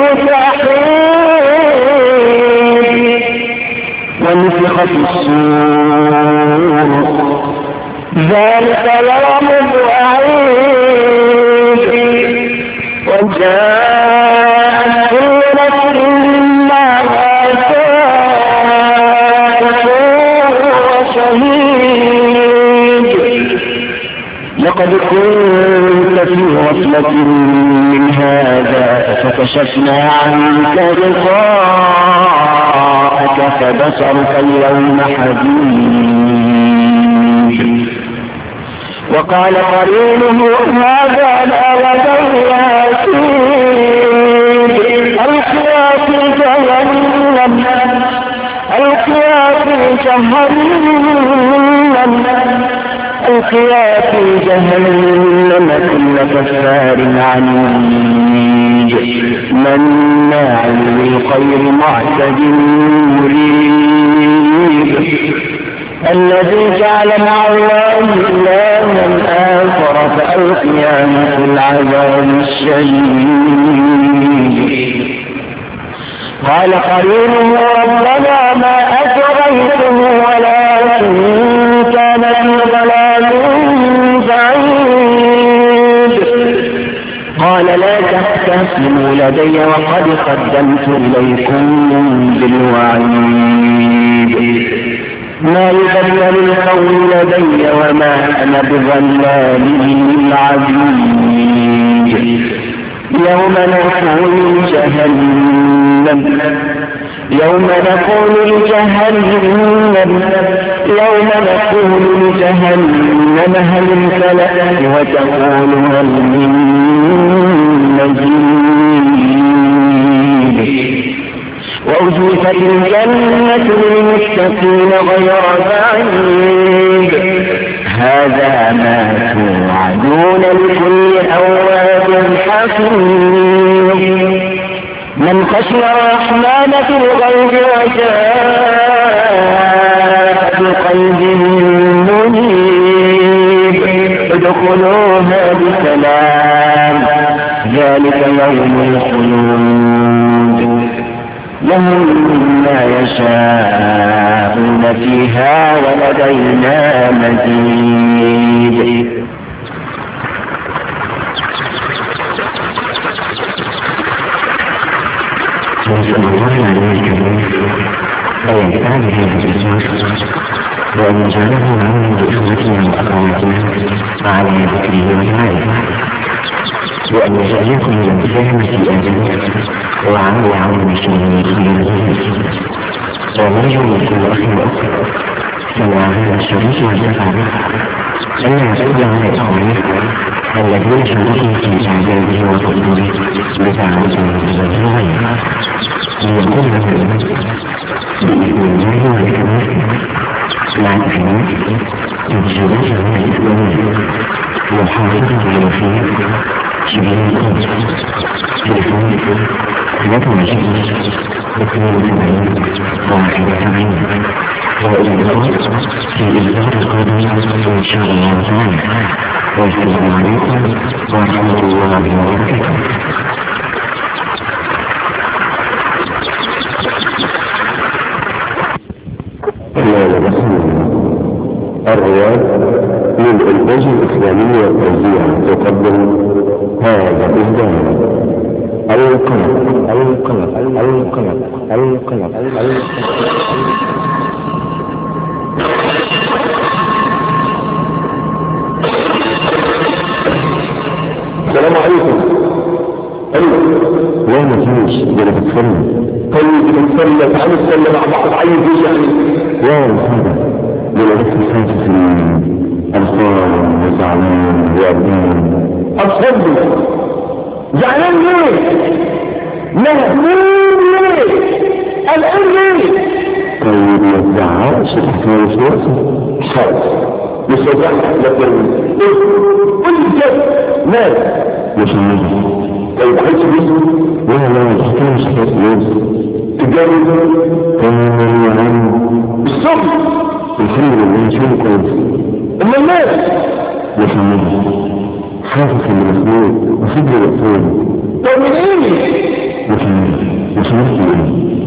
Speaker 2: تحيد ونفخ في الصور ذلك يوم الوعيد وجاءت كل نفس معها سائق وشهيد لقد كنت في غفلة من هذا فكشفنا عنك غطاءك فبصرك اليوم حديد وقال قرينه هذا ما لدي عتيد ألقيا في جهنم كل كفار عنيد مناع للخير معتد مريب الذي جعل مع الله إلها آخر فألقياه في العذاب الشديد قال قرينه ربنا ما أجريته ولكن كان في ضلال بعيد قال لا تختصموا لدي وقد قدمت إليكم بالوعيد ما يبدل القول لدي وما أنا بظلام للعبيد يوم نقول لجهنم هل امتلأت وتقول هل من مزيد وأزلفت الجنة للمتقين غير بعيد هذا ما توعدون لكل أواب حفيظ من خشي الرحمن في الغيب وجاء بقلب منيب ادخلوها بسلام ذلك يوم الخلود لهم ما يشاءون فيها ولدينا مزيد
Speaker 1: نسأل الله عليك أن يجعل هذا الإسماء وأن يجعله معنا بإخوتنا وأخواتنا على ذكره ونعمه وأن يجعلكم من الفهم في آدمه وعلى عون الشيطان ونرجو من كل أخ وأخت سمع هذا الشريك والدفع أن يعتد على إخوانه الذين شاركوا في إعداده وتطويره بتعرضه للغير ليكون له بإذن الله والكمال مع الإخلاص تجربته الإسلامية وحافظه الوفية شبيه القدس تلفون 23 72 وإلى اللقاء في الإصدار القادم إن شاء الله تعالى والسلام عليكم ورحمة الله وبركاته. الرياض من الإنتاج الإسلامي والتوزيع تقدم هذا الإصدار. السلام عليكم. ايوه لا مفيش ده انا بتسلم. طيب بنتسلم تعالوا نتسلم مع بعض عايز ايه يعني؟ يا هذا ده انا بس خايف من الخال وزعلان وابنان. اتفضل. زعلان ليه؟ مهموم ليه؟ قلقان ليه؟ طيب ما تزعقش الحكايه مش ناقصه. حاضر مش هزعق لكن قول لي بجد مال مش النجم. طيب عايز تجيب؟ لا الحكايه مش ناقصه. تتجوز؟ يا عم بالصبر الحمد لله شيء كويس. اما الناس مش النجم حاسس ان مسؤول وصدر الأطفال. طب من ايه؟ مش نفسي ايه؟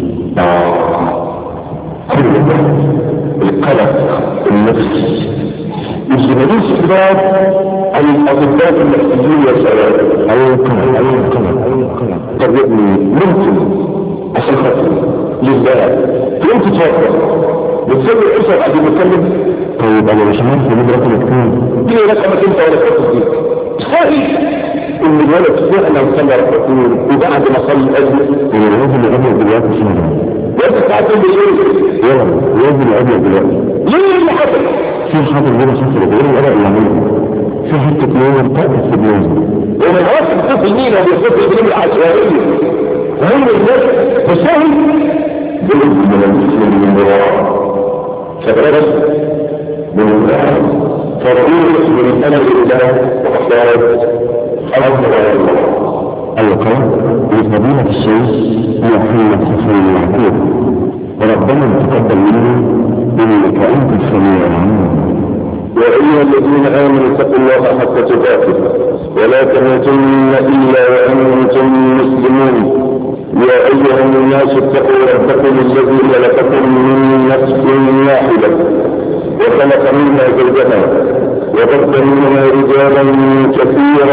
Speaker 1: كل ده القلق النفسي الجبلين سباب عن الأطباء النفسيين والسلام. أيوة القلق طب يبني ممكن عشان خاطر لله يوم تتوقع بتسمي الأسر قد يتكلم. طيب أنا مش عارف نجيب رقمك كام؟ ليه رقمك أنت ولا تحط فيك؟ صحيح ان الولد فعلا صلى ركعتين وبعد ما صلى الاجر ان الراجل الابيض دلوقتي شنو؟ وانت قاعد تقول لي ايه؟ يلا الراجل الابيض دلوقتي ليه اللي حصل؟ في حاجه كده حصلت غير الورق اللي عمله في حته نور طاقه في دماغه وانا خلاص بتشوف المينا وبيشوف الجنين العشوائيه فهم الناس تساهم بإذن من المسلم من وراء فبرس من الله فرؤوس من أمر الله وحفاظ أمر الله. أيوة كلام فضيلة الشيخ محمد حسين يعقوب، وربنا تقبل منه إنك أنت السميع العليم.
Speaker 3: يا أيها الذين آمنوا اتقوا الله حق تقاته ولا تموتن إلا وأنتم مسلمون. يا أيها الناس اتقوا ربكم الذي خلقكم من نفس واحدة وخلق منها زوجها وبث منها رجالا كثيرا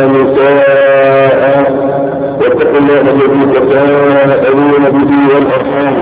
Speaker 3: ونساء واتقوا الله الذي تساءلون به والأرحام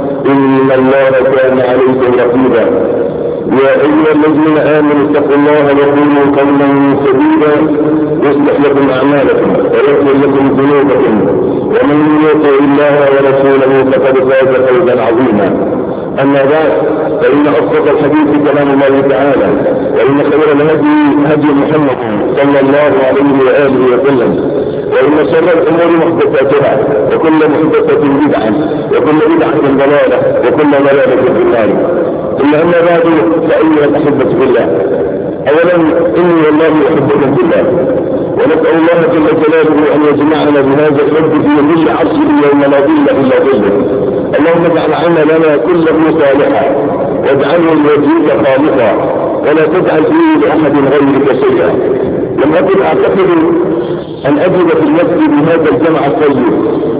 Speaker 3: إن الله كان عليكم رقيبا. يا أيها الذين آمنوا اتقوا الله وقولوا قولا سديدا يصلح لكم أعمالكم ويغفر لكم ذنوبكم ومن يطع الله ورسوله فقد فاز فوزا عظيما. أما بعد فإن أصدق الحديث كلام الله تعالى وإن خير الهدي هدي محمد صلى الله عليه وآله وسلم وإن شر الأمور محدثاتها وكل محدثة بدعة وكل بدعة ضلالة وكل ضلالة في النار. ثم أما بعد فأيها الأحبة بالله، أولا إني والله أحبكم بالله ونسأل الله جل جلاله أن يجمعنا بهذا الحب في ظل عرشه يوم لا ظل إلا ظله. اللهم اجعل عملنا كله صالحا واجعله لوجهك خالصا ولا تجعل فيه لأحد غيرك شيئا. لم أكن أعتقد أن أجد في المسجد هذا الجمع الطيب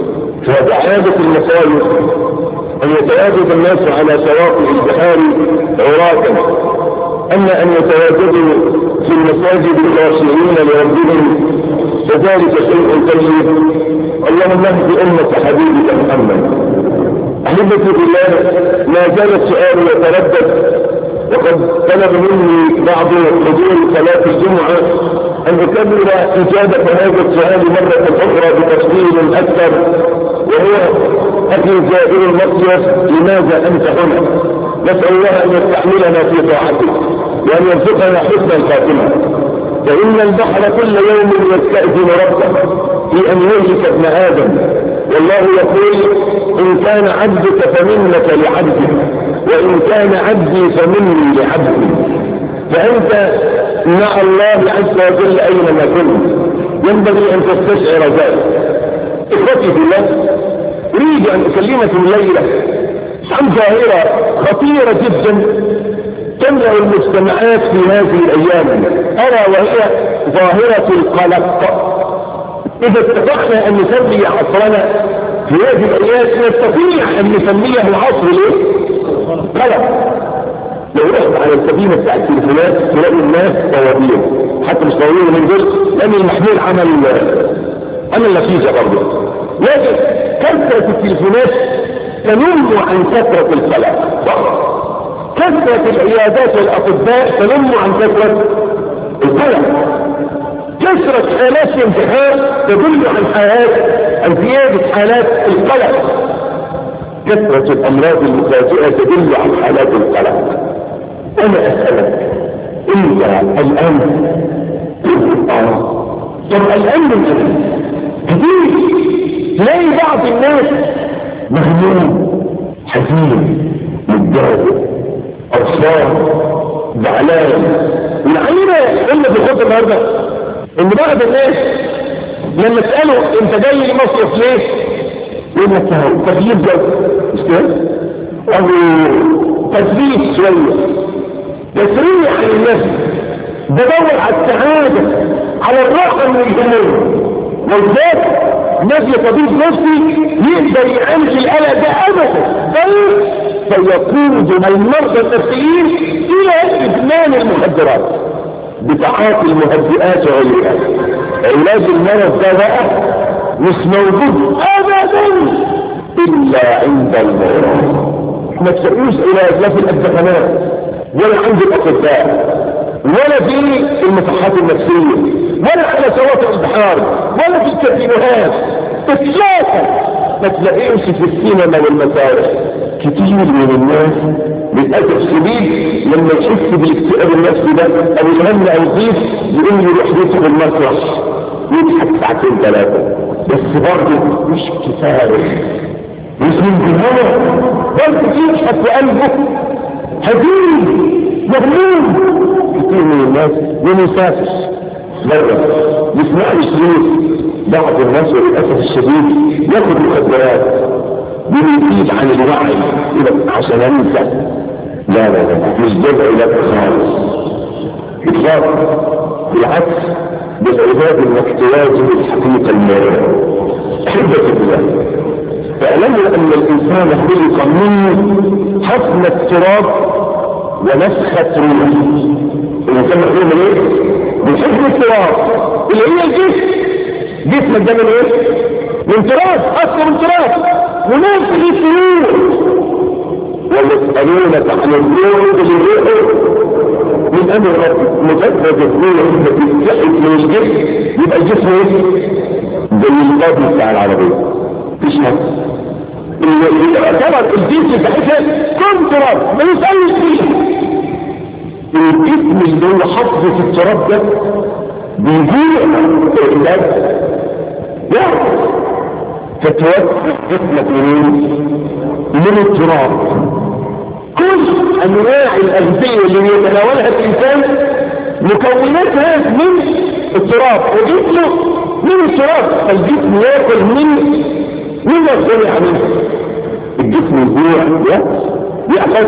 Speaker 3: فعادة المصائب أن يتواجد الناس على شواطئ البحار عراة، أما أن يتواجدوا في المساجد خاشعين لربهم فذلك شيء طيب. اللهم اهد أمة حبيبك محمد. أحبتي بالله، ما زال السؤال يتردد، وقد طلب مني بعض حضور صلاة الجمعة أن أكمل إجابة هذا السؤال مرة أخرى بتفصيل أكثر، وهو أخي زائر المصيف لماذا أنت هنا؟ نسأل الله أن يستعملنا في طاعته وأن يرزقنا حسن الخاتمة، فإن البحر كل يوم يستأذن ربه في أن يهلك ابن آدم، والله يقول إن كان عبدك فمنك لعبدك وإن كان عبدي فمني لعبدي. فأنت مع الله عز وجل أينما كنت ينبغي أن تستشعر ذلك. إخوتي في الله، أريد أن أكلمكم الليلة عن ظاهرة خطيرة جدا تملأ المجتمعات في هذه الأيام، ألا وهي ظاهرة القلق. إذا اتفقنا أن نسمي عصرنا في هذه الأيام نستطيع أن نسميه عصر ليه؟ قلق. لو رحت على السفينة بتاع التليفونات تلاقي الناس طوابير، حتى مش طوابير من دول لأن المحمول عمل نتيجة برضه. لكن كثرة التليفونات تنم عن كثرة القلق، كثرة العيادات والأطباء تنم عن كثرة القلق. كثرة حالات الانتحار تدل عن زيادة حالات القلق. كثرة الأمراض المفاجئة تدل عن حالات القلق. أنا أسألك، أنت الآن طب الآن من كثير تلاقي بعض الناس مهموم حزين متضايق قرصان زعلان. والعينة قلنا في الخطة النهارده ان بعض الناس لما تسأله انت جاي لمصرف ليه؟ يقول لك تغيير جو مش كده؟ او تثبيت شوية تسريح عن النفس، بدور على السعادة على الراحة من الجمهور. والذات نفي طبيب نفسي يقدر يعالج القلق ده ابدا، بل سيقود المرضى النفسيين الى ادمان المخدرات بتعاطي المهدئات وغيرها. علاج المرض ده بقى مش موجود ابدا الا عند المرض. ما تلاقوش علاج لا في الدخانات ولا عند الاطباء ولا في المصحات النفسيه ولا على شواطئ البحار ولا في الكافيهات. اطلاقا ما تلاقيش في السينما والمسارح. كتير من الناس للاسف الشديد لما يحس بالاكتئاب النفسي ده او الهم او الضيق يقوم يروح يدخل المسرح يضحك ساعتين ثلاثه، بس برضه مش كفايه، مش من جهه برضه يضحك في قلبه حزين مغموم. كتير من الناس يسافر بره يسمع الشريط بعض الناس للاسف الشديد ياخد مخدرات بيزيد عن الوعي يبقى عشان انسى. لا لا لا مش ده العلاج خالص اطلاقا، بالعكس بالعباد انك تواجه الحقيقه المرة. احبة الله، اعلموا ان الانسان خلق من حفن التراب ونفخة روح. الانسان مخلوق من ايه؟ من حفن التراب اللي هي الجسم. جسمك ده من ايه؟ من تراب، اصلا من تراب، ونفخ الروح. ويسألونك عن الروح الروح من امر ربك. مجرد الروح بتتسحب من الجسم يبقى الجسم ايه؟ زي القاضي بتاع العربية، مفيش حاجة. اللي يعتبر الجسم بتاعتها كم تراب ما يسألش فيه. الجسم اللي هو حفظ في التراب ده بيجيء العلاج يعرف. فتوقف جسمك من التراب. كل انواع الاغذية اللي يتناولها الانسان مكوناتها من التراب، وجسمه من التراب. فالجسم ياكل من الصنع منه. الجسم يجوع يأخذ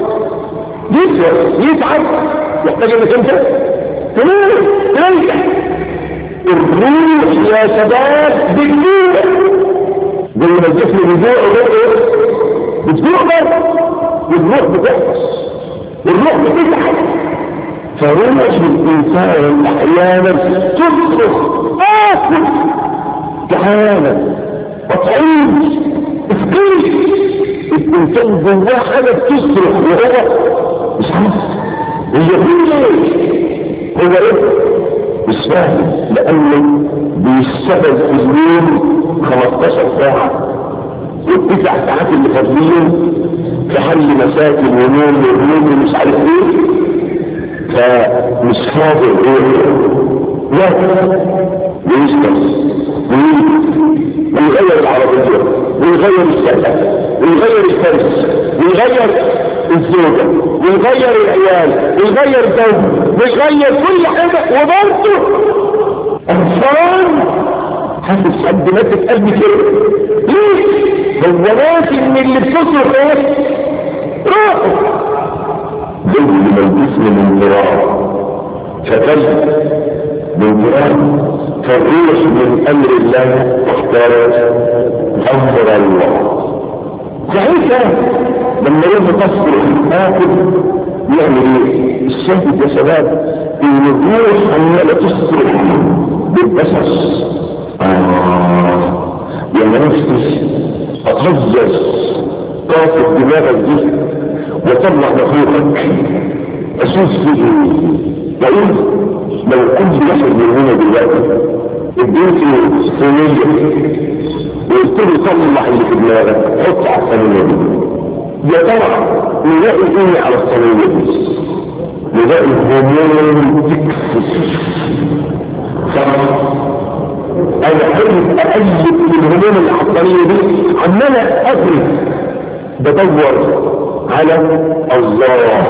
Speaker 3: يسوى يتعب يحتاج انك انت تريح. الروح يا شباب بتجوع زي ما الجسم بيجوع بتجوع برضه، والروح بتحبس والروح بتتعب. فروح الانسان احيانا تصرخ تعالى وتعيش اسكيل. الانسان جواه حاجه بتصرخ وهو مش عارف هي هو ايه، مش فاهم، لانه بيشتغل في اليوم 15 ساعه وال9 ساعات اللي فاضلين في حل مشاكل ونوم ومش عارف ايه، فمش فاضي لا بيشتغل ويغير العربية ويغير الشقة ويغير الفرش ويغير الزوجة ويغير العيال ويغير الزوج ويغير كل حاجة، وبرضه انسان حاسس قد ماسك قلبي كده. ليه؟ هو ناسي ان اللي بتصرف ايه؟ روحه. زي ما الجسم من تراب فتجد من تراب، فالروح من امر الله واختارت امر الله. صحيح لما يوم تصرف اكل يعمل ايه؟ الشهد يا شباب ان الروح عماله تصرف بالبشر. يا نفسي اتهزر طاقة دماغك دي وطلع مخلوقك اشوف فيه وقول لو كنت واحد من هنا دلوقتي اديته صينية وقلت له طلع اللي في دماغك حط على الصينية دي، يا ترى نلاقي ايه على الصينية دي؟ نلاقي هرمون تكسس. انا حلم اقلب في الهرمون اللي على الصينية دي، عمال ادرس بدور على الله.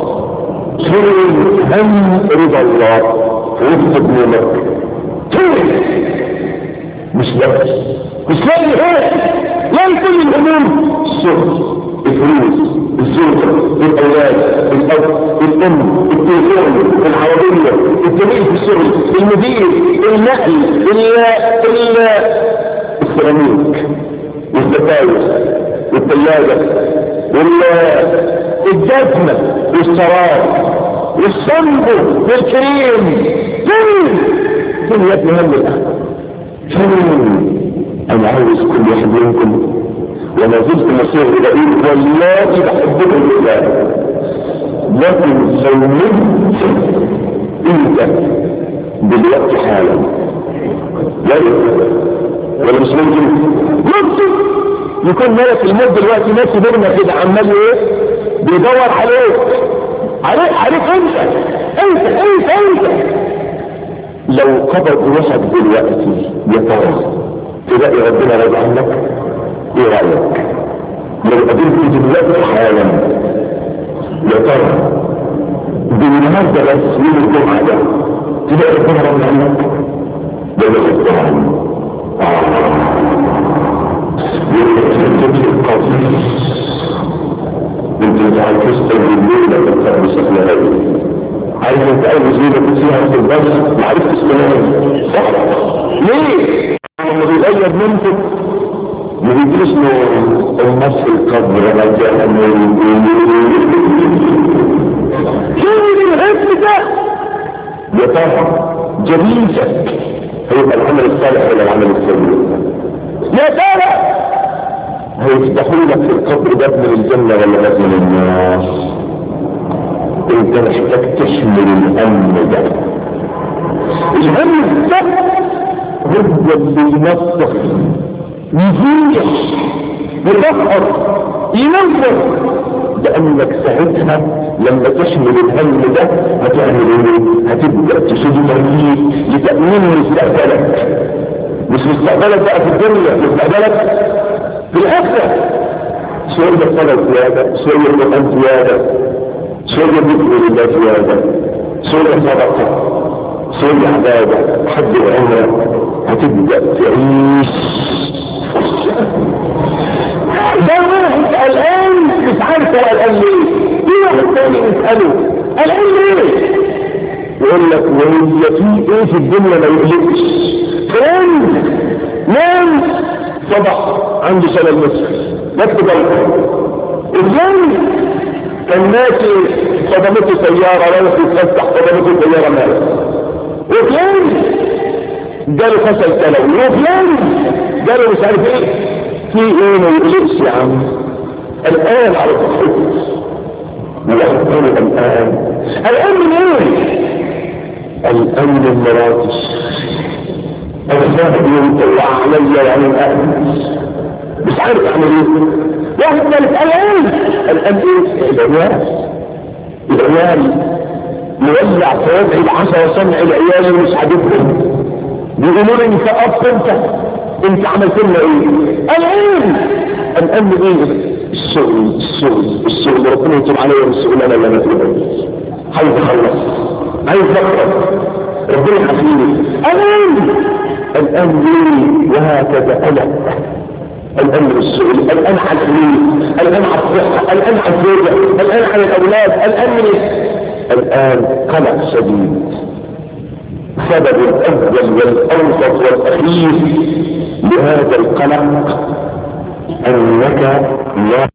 Speaker 3: فين هم رضا الله وفق نومك؟ فين؟ مش لاقي ايه؟ لاقي كل الهموم، الشغل، الفلوس، الزوجة، الاولاد، الاب، الام، التليفون، العربية، الزميل في الشغل، المدير، النقل، السيراميك والستاير والثلاجة والجزمة والشراب والشامبو والكريم. فين يا ابن هم الآن؟ فين؟ أنا عاوز كل واحد منكم وما زلت مصير بعيد والله بحبكم بالله، لكن لو نمت انت دلوقتي حالا ولا مش ممكن يكون ملك الموت دلوقتي نفسه برمى كده عمال ايه بيدور عليك انت لو قبض روحك دلوقتي يا ترى تلاقي ربنا راضي عنك؟ ايه رايك لو قابلت دلوقتي حالا يا ترى بالنهارده بس يوم الجمعه ده تلاقي ربنا راضي عنك؟ ده بس معرفة السلام صح؟ ليه؟ لما بيغير منطق ما بيجيش له النص القبر ولا جهنم كل الحب ده يا ترى جميلك هيبقى العمل الصالح ولا العمل السيء؟ يا ترى هيفتحوا لك في القبر باب من الجنة ولا باب من النار؟ انت محتاج تحمل الهم ده. الهم ده هو اللي ينظف يزيح يطهر ينظف، لانك ساعتها لما تحمل الهم ده هتعمل ايه؟ هتبدا تشد تركيز لتامين مستقبلك، مش مستقبلك بقى في الدنيا، مستقبلك في الاخره. شويه صلاه زياده، شويه قران زياده، شويه ذكر لله زياده، شويه صدقه، شويه عباده، حج وعمره، هتبدا تعيش. ده واحد قلقان مش عارف هو قلقان ليه، في واحد تاني يساله قلقان ليه؟ يقول لك وهي في ايه في الدنيا ما يقلقش؟ فين؟ نام صبح عنده شلل مصري نفس ضلقه. ازاي؟ كان ماشي صدمته سيارة رايح يتفتح صدمته سيارة مات، وفلان جاله فشل كلوي، وفلان جاله مش عارف ايه. في ايه ما يقلقش يا عم؟ الان على صحته واحد تاني الان من ايه؟ الان من مراتي الفاهم ينطلع علي وعلى الاهل مش عارف اعمل ايه. واحد ثالث الان ايه؟ العيال نولع في وضع العشاء وصنع العيال مش عاجبهم، بيقولوا لي انت انت عملت لنا ايه؟ الان ايه؟ الشغل ربنا يتوب عليا من الشغلانه اللي انا فيها، عايز اخلص، عايز اخلص، ربنا يحفظني. الان ليه؟ وهكذا الان الشغل، الان على الفلوس، الان على الصحه، الان على الزوجه، الان على الاولاد، الان قلق شديد. سبب الاول والاوسط والاخير لهذا القلق انك لا